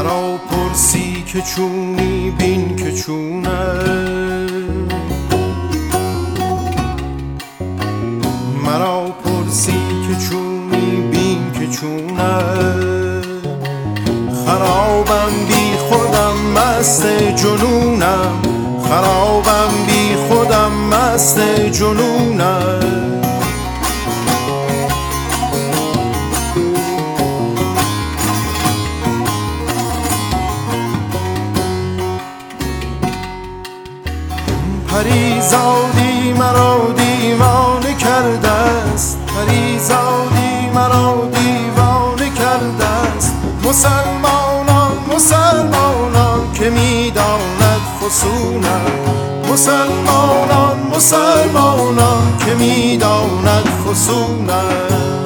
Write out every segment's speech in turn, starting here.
مرا پرسی که چونی بین که چونه، مرا پرسی که چونی بین که چونه. خرابم بی خودم مست جنونم، خرابم بی خودم مست جنونم. پریزادی مرا دیوانه کرده است، پریزادی مرا دیوانه کرده است. مسلمانان مسلمانان که میداند فسونم، مسلمانان مسلمانان که میداند فسونم.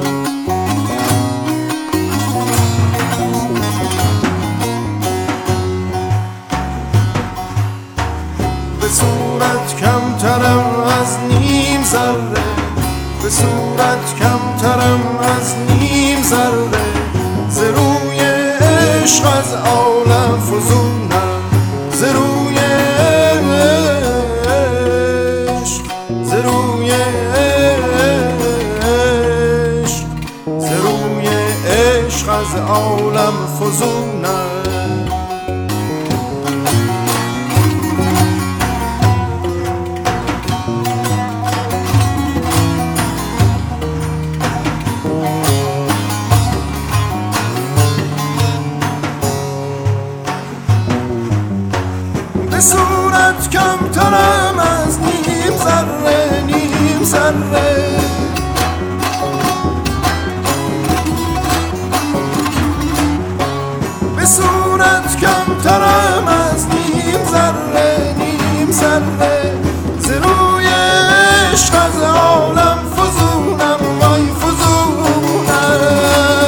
به صورت کمترم از نیم ذره، به صورت کمترم از نیم ذره. ز روی عشق از عالم فزونم، ز روی عشق، ز روی عشق، ز روی عشق از عالم فزونم. به صورت کمترم از نیم ذره، نیم ذره. به صورت کمترم از نیم ذره، نیم ذره. ز روی عشق از عالم فزونم، وای فزونم.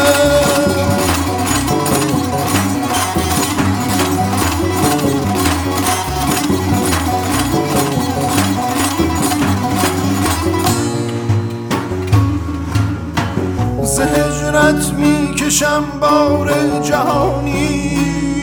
ز هجرت می کشم بار جهانی،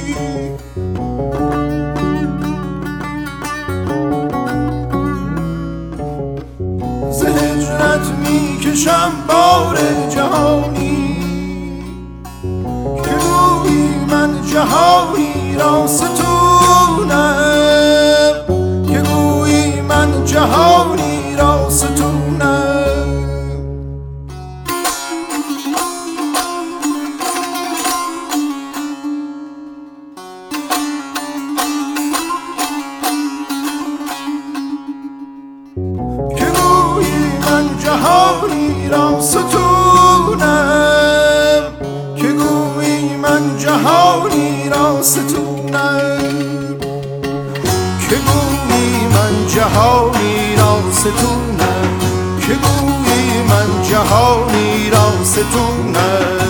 ز هجرت می کشم بار جهانی. که گویی من جهانی را ستونم، که گویی من جهانی را ستونم. جهانی را ستونم، که گویی من جهانی را ستونم، که گویی من جهانی را ستونم، که گویی من جهانی را ستونم.